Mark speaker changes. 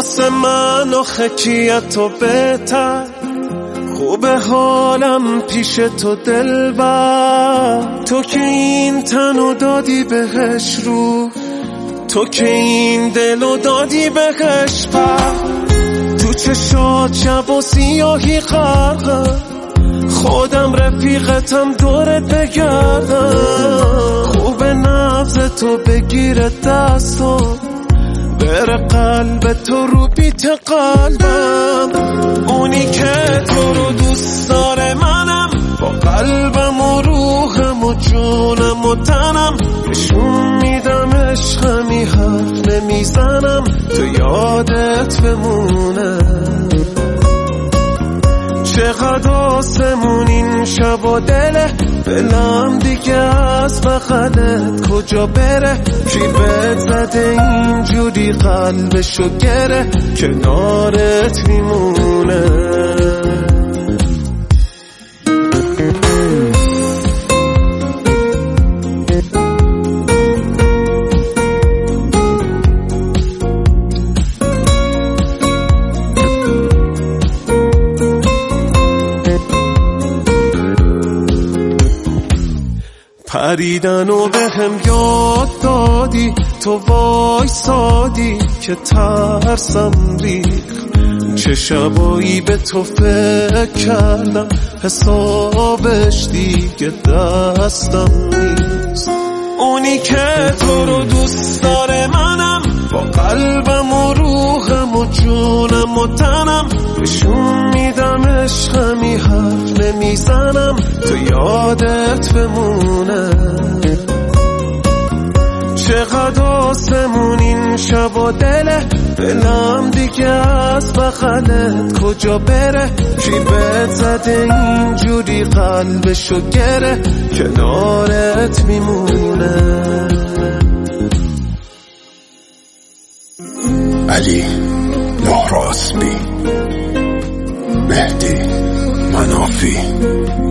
Speaker 1: واسه من آخه کیه تو بهتر، خوبه حالم پیش تو دلبر. تو که این تنو دادی بهش رو، تو که این دلو دادی بهش پر. تو چشات شب و سیاهی غرقه، خودم رفیقتم دورت بگردم. خوبه نبض تو بگیره دستو، بره قلب تو رو بیت قلبم. اونی که تو رو دوست داره منم، با قلبم و روحم و جونم و تنم. نشون میدم عشقمی، حرف نمیزنم تو یادت بمونه. چقدر آسمون این شب و دله، دلم دیگه از بغلت کجا بره. کی بهت زده اینجوری قلبشو گره، کنارت میمونه. پریدن و به هم یاد دادی، تو وایسادی که ترسم ریخت. چه شبایی به تو فکر کردم، حسابش دیگه دستم نیست. اونی که تو رو دوست داره منم، با قلبم و روحم و جونم و تنم. نشون میدم عشقمی، حرف نمیزنم تو یادت بمونه. چقدر آسمون این شب و دله، دلم دیگه از بغلت کجا بره. کی بهت زده اینجوری قلبشو گره، کنارت میمونه.
Speaker 2: علی نهراسبی، مهدی منافی.